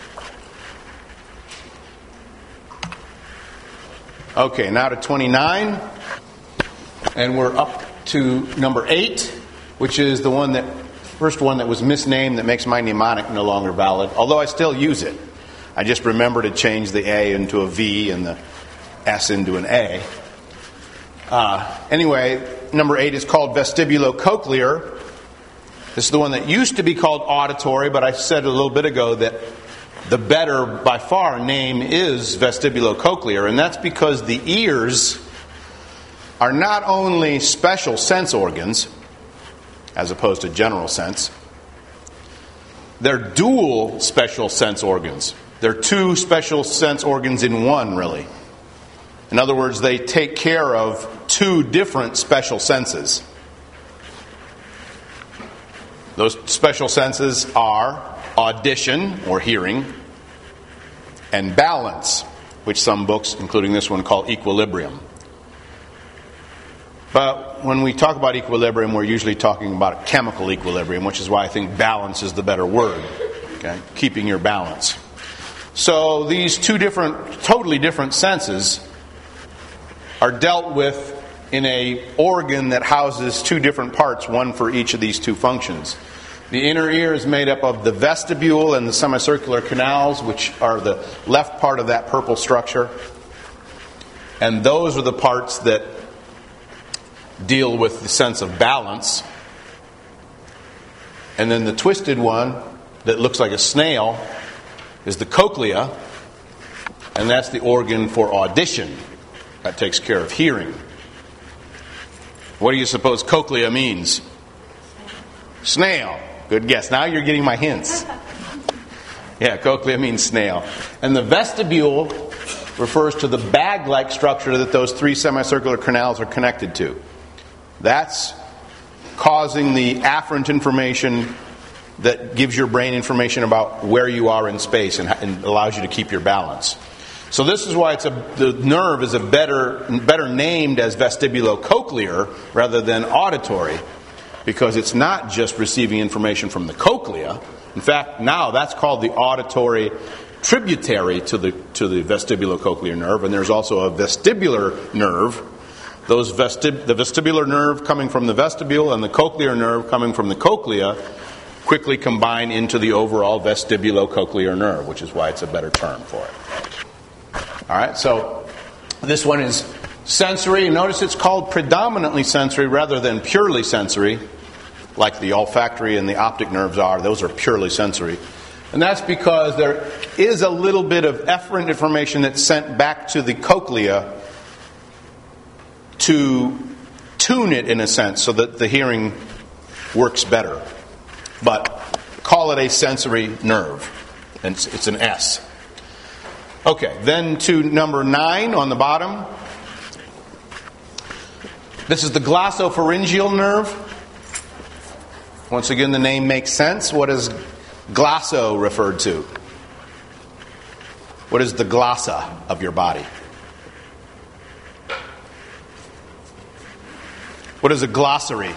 Speaker 1: Okay, now to twenty-nine. And we're up to number eight, which is the one that first one that was misnamed that makes my mnemonic no longer valid, although I still use it. I just remember to change the A into a V and the S into an A. Uh, anyway, number eight is called vestibulocochlear. This is the one that used to be called auditory, but I said a little bit ago that the better, by far, name is vestibulocochlear, and that's because the ears are not only special sense organs, as opposed to general sense, they're dual special sense organs. They're two special sense organs in one, really. In other words, they take care of two different special senses. Those special senses are audition, or hearing, and balance, which some books, including this one, call equilibrium. But when we talk about equilibrium, we're usually talking about chemical equilibrium, which is why I think balance is the better word. Okay? Keeping your balance. So these two different, totally different senses are dealt with in a organ that houses two different parts, one for each of these two functions. The inner ear is made up of the vestibule and the semicircular canals, which are the left part of that purple structure. And those are the parts that deal with the sense of balance. And then the twisted one that looks like a snail is the cochlea, and that's the organ for audition. That takes care of hearing. What do you suppose cochlea means? Snail. Good guess. Now you're getting my hints. Yeah, cochlea means snail. And the vestibule refers to the bag-like structure that those three semicircular canals are connected to. That's causing the afferent information that gives your brain information about where you are in space and, and allows you to keep your balance. So this is why it's a, the nerve is a better better named as vestibulocochlear rather than auditory, because it's not just receiving information from the cochlea. In fact, now that's called the auditory tributary to the to the vestibulocochlear nerve, and there's also a vestibular nerve. Those vestib- the vestibular nerve coming from the vestibule and the cochlear nerve coming from the cochlea quickly combine into the overall vestibulocochlear nerve, which is why it's a better term for it. All right, so this one is sensory. Notice it's called predominantly sensory rather than purely sensory, like the olfactory and the optic nerves are. Those are purely sensory. And that's because there is a little bit of efferent information that's sent back to the cochlea to tune it in a sense so that the hearing works better. But call it a sensory nerve. And it's, it's an S. Okay, then to number nine on the bottom. This is the glossopharyngeal nerve. Once again, the name makes sense. What is glosso referred to? What is the glossa of your body? What is a glossary?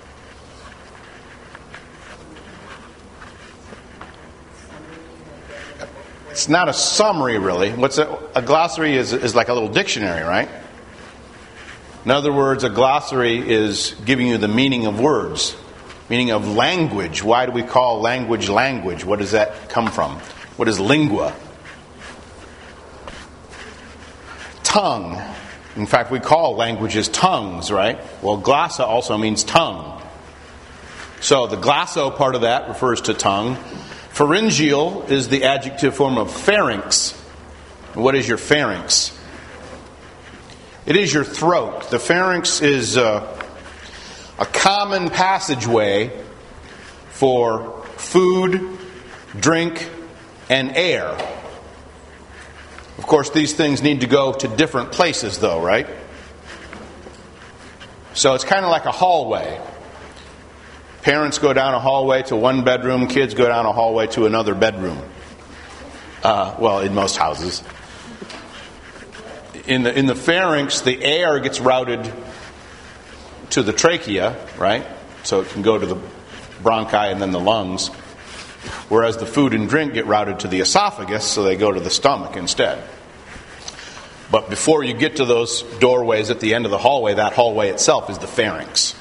Speaker 1: It's not a summary, really. What's a, a glossary is, is like a little dictionary, right? In other words, a glossary is giving you the meaning of words, meaning of language. Why do we call language language? What does that come from? What is lingua? Tongue. In fact, we call languages tongues, right? Well, glossa also means tongue. So the glosso part of that refers to tongue. Pharyngeal is the adjective form of pharynx. What is your pharynx? It is your throat. The pharynx is uh, a common passageway for food, drink, and air. Of course, these things need to go to different places, though, right? So it's kind of like a hallway. Parents go down a hallway to one bedroom, kids go down a hallway to another bedroom. Uh, well, in most houses. In the in the pharynx, the air gets routed to the trachea, right? So it can go to the bronchi and then the lungs. Whereas the food and drink get routed to the esophagus, so they go to the stomach instead. But before you get to those doorways at the end of the hallway, that hallway itself is the pharynx.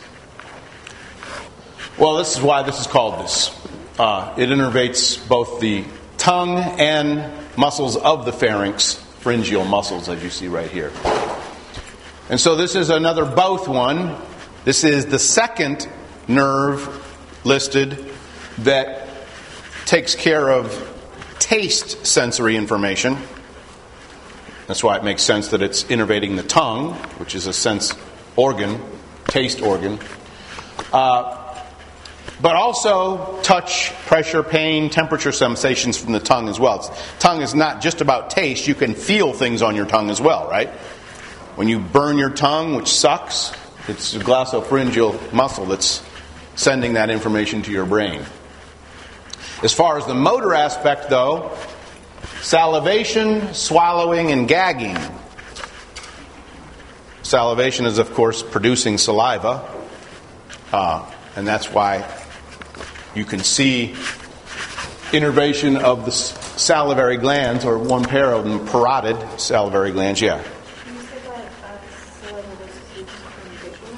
Speaker 1: Well, this is why this is called this. Uh, it innervates both the tongue and muscles of the pharynx, pharyngeal muscles, as you see right here. And so this is another both one. This is the second nerve listed that takes care of taste sensory information. That's why it makes sense that it's innervating the tongue, which is a sense organ, taste organ. Uh, but also touch, pressure, pain, temperature sensations from the tongue as well. It's, tongue is not just about taste. You can feel things on your tongue as well, right? When you burn your tongue, which sucks, it's the glossopharyngeal muscle that's sending that information to your brain. As far as the motor aspect, though, salivation, swallowing, and gagging. Salivation is, of course, producing saliva, uh, and that's why you can see innervation of the salivary glands, or one pair of them, parotid salivary glands. Yeah.
Speaker 2: Can you say that uh, saliva was produced from facial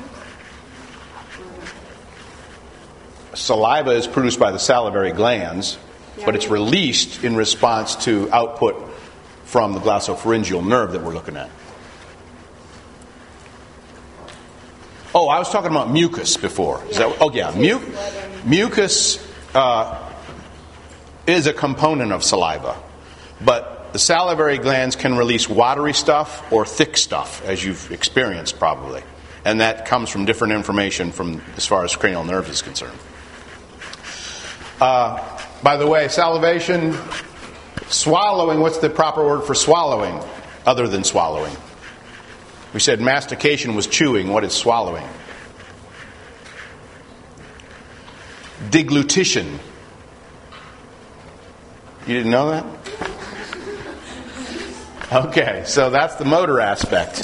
Speaker 2: nerves?
Speaker 1: Saliva is produced by the salivary glands, but it's released in response to output from the glossopharyngeal nerve that we're looking at. Oh, I was talking about mucus before. Is that, oh, yeah. Mu- mucus uh, is a component of saliva, but the salivary glands can release watery stuff or thick stuff, as you've experienced probably. And that comes from different information from as far as cranial nerves is concerned. Uh, by the way, salivation, swallowing, what's the proper word for swallowing other than swallowing? We said mastication was chewing. What is swallowing? Deglutition. You didn't know that? Okay, so that's the motor aspect.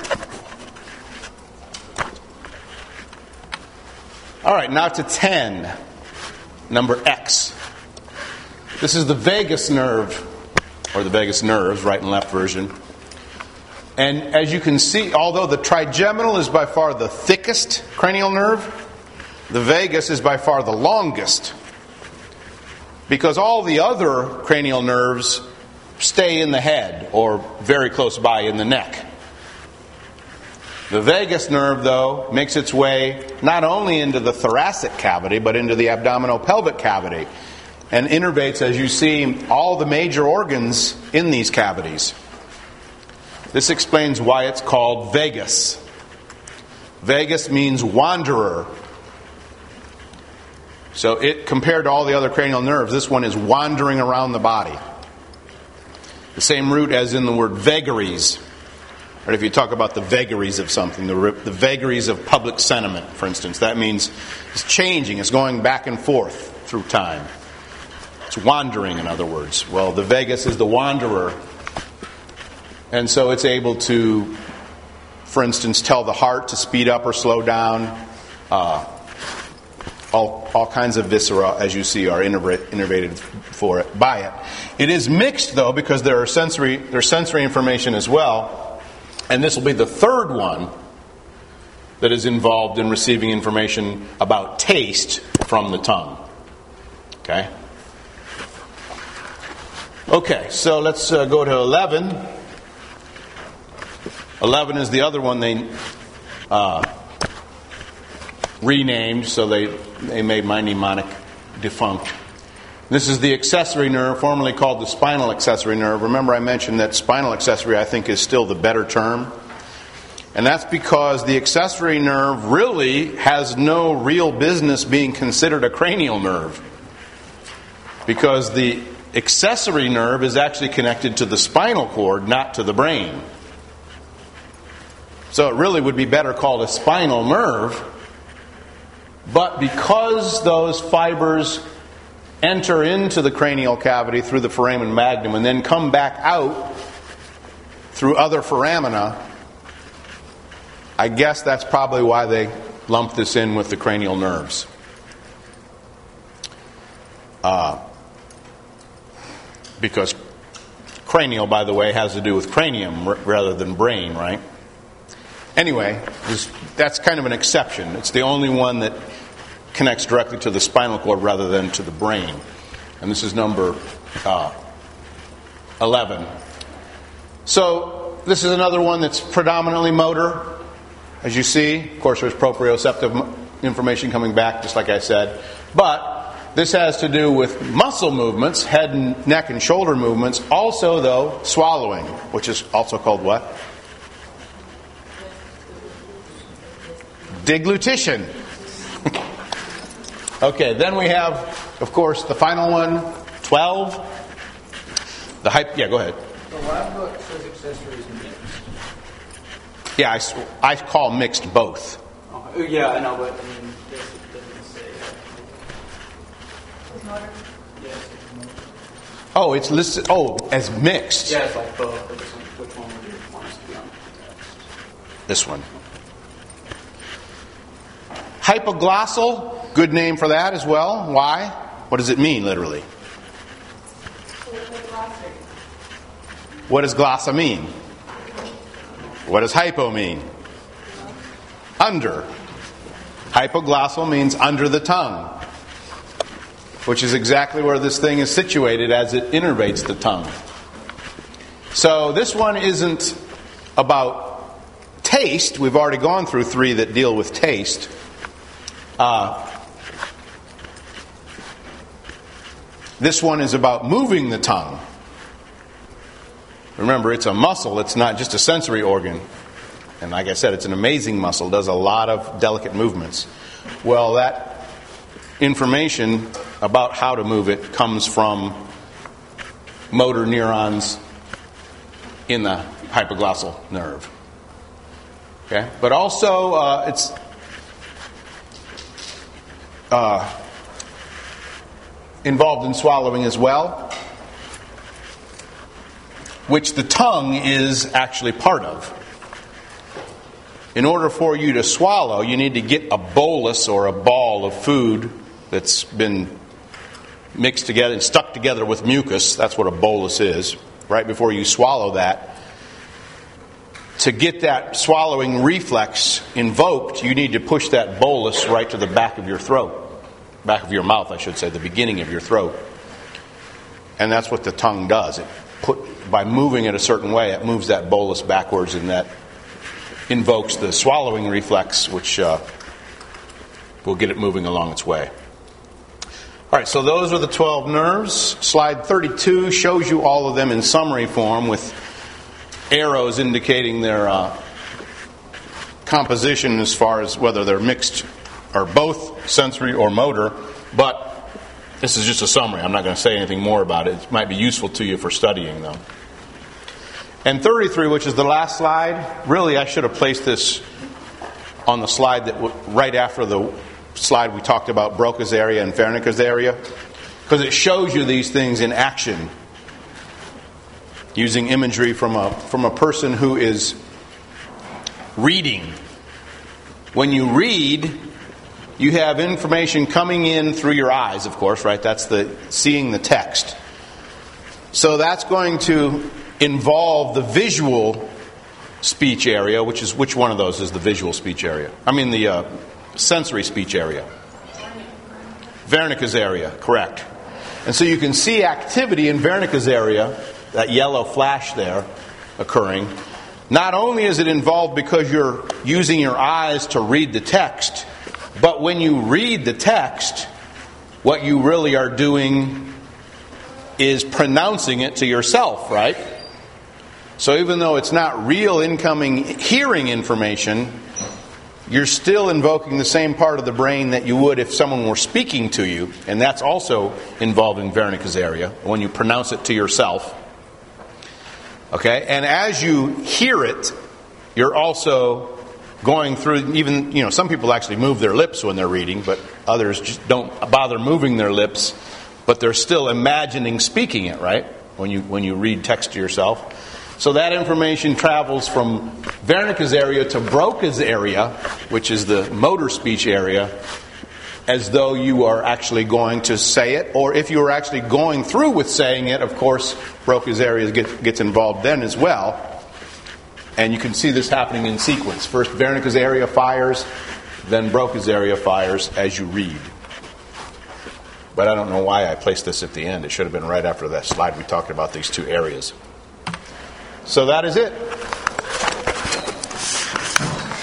Speaker 1: All right, now to ten. Number X. This is the vagus nerve, or the vagus nerves, right and left version. And as you can see, although the trigeminal is by far the thickest cranial nerve, the vagus is by far the longest. Because all the other cranial nerves stay in the head or very close by in the neck. The vagus nerve, though, makes its way not only into the thoracic cavity, but into the abdominopelvic cavity, and innervates, as you see, all the major organs in these cavities. This explains why it's called vagus. Vagus means wanderer. So it, compared to all the other cranial nerves, this one is wandering around the body. The same root as in the word vagaries. Or if you talk about the vagaries of something, the, the vagaries of public sentiment, for instance, that means it's changing, it's going back and forth through time. It's wandering, in other words. Well, the vagus is the wanderer. And so it's able to, for instance, tell the heart to speed up or slow down. Uh, all, all kinds of viscera, as you see, are innervated for it by it. It is mixed, though, because there are sensory, there's sensory information as well. And this will be the third one that is involved in receiving information about taste from the tongue. Okay? Okay, so let's uh, go to eleven. eleven is the other one they uh, renamed, so they, they made my mnemonic defunct. This is the accessory nerve, formerly called the spinal accessory nerve. Remember I mentioned that spinal accessory, I think, is still the better term. And that's because the accessory nerve really has no real business being considered a cranial nerve. Because the accessory nerve is actually connected to the spinal cord, not to the brain. So it really would be better called a spinal nerve. But because those fibers enter into the cranial cavity through the foramen magnum and then come back out through other foramina, I guess that's probably why they lump this in with the cranial nerves. Uh, because cranial, by the way, has to do with cranium r- rather than brain, right? Anyway, this, that's kind of an exception. It's the only one that connects directly to the spinal cord rather than to the brain. And this is number uh, eleven. So this is another one that's predominantly motor. As you see, of course, there's proprioceptive information coming back, just like I said. But this has to do with muscle movements, head and neck and shoulder movements. Also, though, swallowing, which is also called what? Deglutition. Okay, then we have, of course, the final one, twelve. The hype. Yeah, go ahead.
Speaker 3: The lab book says accessories mixed.
Speaker 1: Yeah, I, I call mixed both.
Speaker 3: Oh, yeah, I know, but I mean, this doesn't say that. Yes.
Speaker 1: Oh, it's listed. Oh, as mixed.
Speaker 3: Yeah, it's like both. But which one would you want us to be on?
Speaker 1: This one. Hypoglossal, good name for that as well. Why? What does it mean, literally? What does glossa mean? What does hypo mean? Under. Hypoglossal means under the tongue, which is exactly where this thing is situated as it innervates the tongue. So this one isn't about taste. We've already gone through three that deal with taste. Uh, this one is about moving the tongue. Remember, it's a muscle. It's not just a sensory organ. And like I said, it's an amazing muscle. It does a lot of delicate movements. Well, that information about how to move it comes from motor neurons in the hypoglossal nerve. Okay? But also, uh, it's uh, involved in swallowing as well, which the tongue is actually part of. In order for you to swallow, you need to get a bolus or a ball of food that's been mixed together and stuck together with mucus. That's what a bolus is. Right before you swallow that, to get that swallowing reflex invoked, you need to push that bolus right to the back of your throat. Back of your mouth, I should say, the beginning of your throat. And that's what the tongue does. It put by moving it a certain way, it moves that bolus backwards, and that invokes the swallowing reflex, which uh, will get it moving along its way. All right, so those are the twelve nerves. Slide thirty-two shows you all of them in summary form with arrows indicating their uh, composition as far as whether they're mixed or both sensory or motor. But this is just a summary. I'm not going to say anything more about it. It might be useful to you for studying, though. And thirty-three, which is the last slide, really I should have placed this on the slide that w- right after the slide we talked about Broca's area and Wernicke's area, because it shows you these things in action, using imagery from a from a person who is reading. When you read, you have information coming in through your eyes, of course, right? That's the seeing the text. So that's going to involve the visual speech area, which is which one of those is the visual speech area? I mean the uh, sensory speech area. Wernicke's area, correct. And so you can see activity in Wernicke's area, that yellow flash there occurring. Not only is it involved because you're using your eyes to read the text, but when you read the text, what you really are doing is pronouncing it to yourself, right? So even though it's not real incoming hearing information, you're still invoking the same part of the brain that you would if someone were speaking to you. And that's also involving Wernicke's area, when you pronounce it to yourself. Okay? And as you hear it, you're also going through, even, you know, some people actually move their lips when they're reading, but others just don't bother moving their lips, but they're still imagining speaking it, right? When you when you read text to yourself. So that information travels from Wernicke's area to Broca's area, which is the motor speech area, as though you are actually going to say it. Or if you are actually going through with saying it, of course, Broca's area get, gets involved then as well. And you can see this happening in sequence. First Wernicke's area fires, then Broca's area fires as you read. But I don't know why I placed this at the end. It should have been right after that slide we talked about these two areas. So that is it.